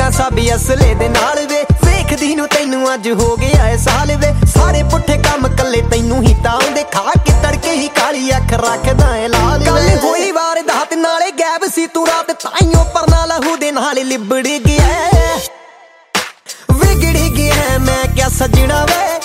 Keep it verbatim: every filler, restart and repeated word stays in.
ਸਭ ਅਸਲੇ ਦੇ ਨਾਲ ਵੇ ਵੇਖਦੀ ਨੂੰ ਤੈਨੂੰ ਅੱਜ ਹੋ ਗਿਆ ਏ ਸਾਲ ਵੇ ਸਾਰੇ ਪੁੱਠੇ ਕੰਮ ਕੱਲੇ ਤੈਨੂੰ ਹੀ ਤਾਂ ਆਉਂਦੇ ਖਾ ਕੇ ਤੜਕੇ ਹੀ ਕਾਲੀ ਅੱਖ ਰੱਖਦਾ ਏ ਲਾਲ ਗੱਲ ਹੋਈ ਵਾਰਦਾਤ ਨਾਲੇ ਗੈਬ ਸੀ ਤੂੰ ਰਾਤ ਤਾਈਓ ਪਰਨਾ ਲਹੂ ਦੇ ਨਾਲ ਲਿਬੜ ਗਿਆ ਵਿਗੜ ਗਿਆ ਮੈਂ ਕਿਆ ਸਜਣਾ ਵੇ